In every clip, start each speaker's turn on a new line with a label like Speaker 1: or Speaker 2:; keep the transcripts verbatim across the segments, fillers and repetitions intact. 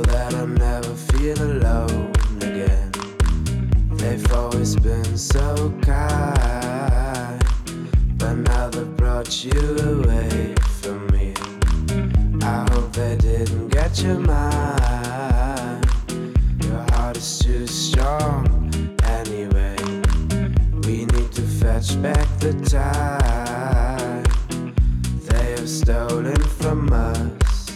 Speaker 1: that I never feel alone again. They've always been so kind, but now they've brought you away from me. I hope they didn't get your mind. Your heart is too strong anyway. We need to fetch back the time they have stolen from us.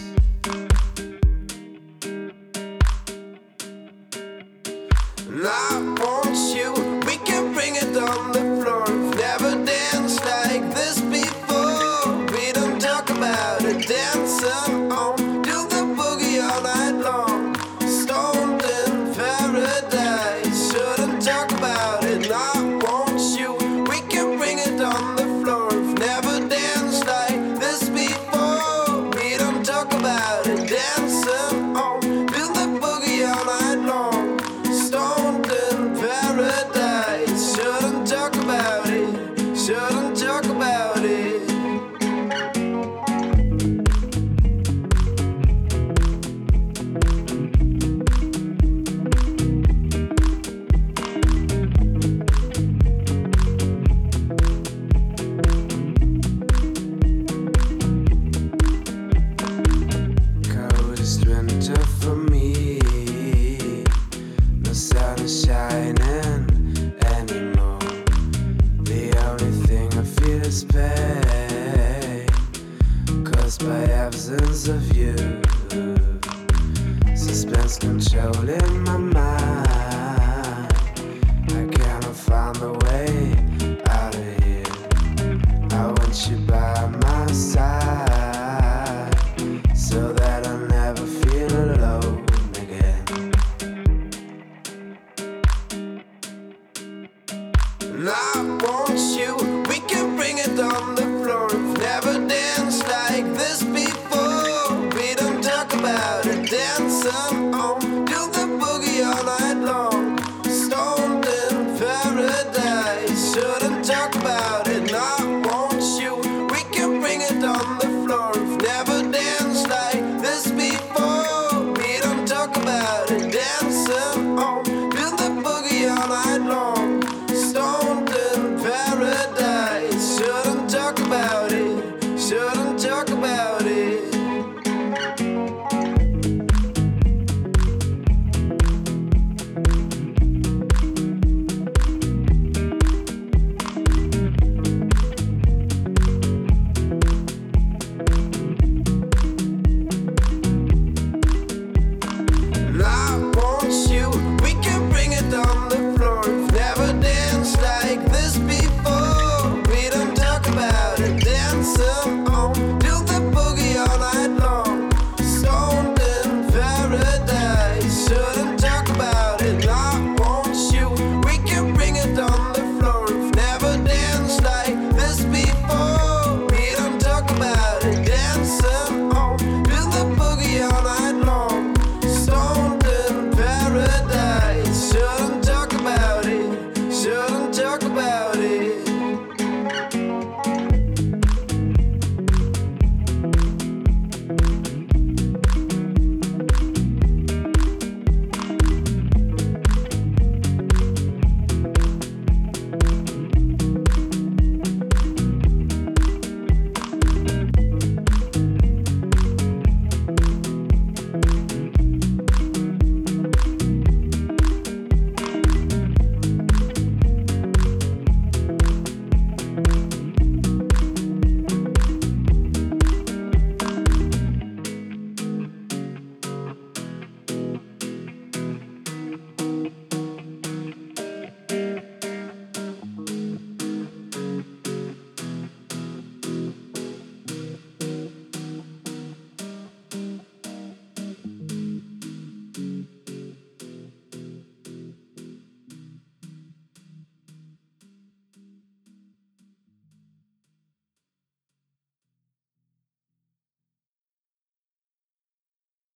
Speaker 1: And I want you, we can bring it on the floor. We've never danced like this before. We don't talk about it, dancing on, do the boogie all night long. Stoned in paradise, shouldn't talk about it. And I want you, we can bring it on the floor. We've never danced like this before. We don't talk about it, dancing on, do the boogie all night long. Stoned in paradise, shouldn't talk about it, shouldn't talk about it. Coldest winter for me, no sun is shining anymore. The only thing I feel is pain, caused by absence of you. Suspense controlling my mind. I cannot find a way out of here. I want you by my side, so that I never feel alone again. And I want you, we can bring it on the floor. We've never danced like this before. We don't talk about it, dancing on, do the boogie all night long. Stoned in paradise, shouldn't talk about it. And I want you, we can bring it on the floor. We've never danced like this before. We don't talk about it, dancing